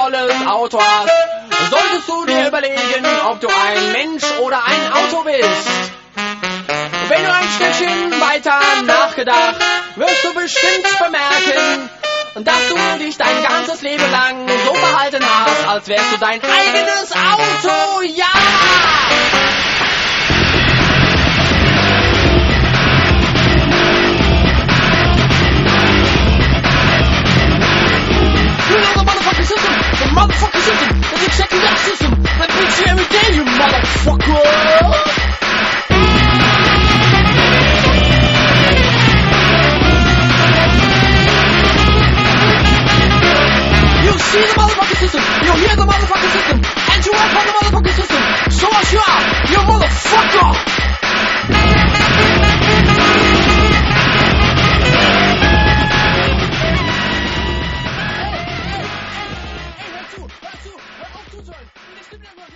tolles Auto hast, solltest du dir überlegen, ob du ein Mensch oder ein Auto bist. Wenn du ein Stückchen weiter nachgedacht, wirst du bestimmt bemerken, dass du dich dein ganzes Leben lang so verhalten hast, als wärst du dein eigenes Auto. Ja! You know the motherfucking system, the motherfucking system, that's exactly that system that beats you every day, you motherfucker! You see the motherfucking system, you hear the motherfucking system, and you work on the motherfucking system. Show us you are, you motherfucker! Hör auf zuzuhören! Das stimmt ja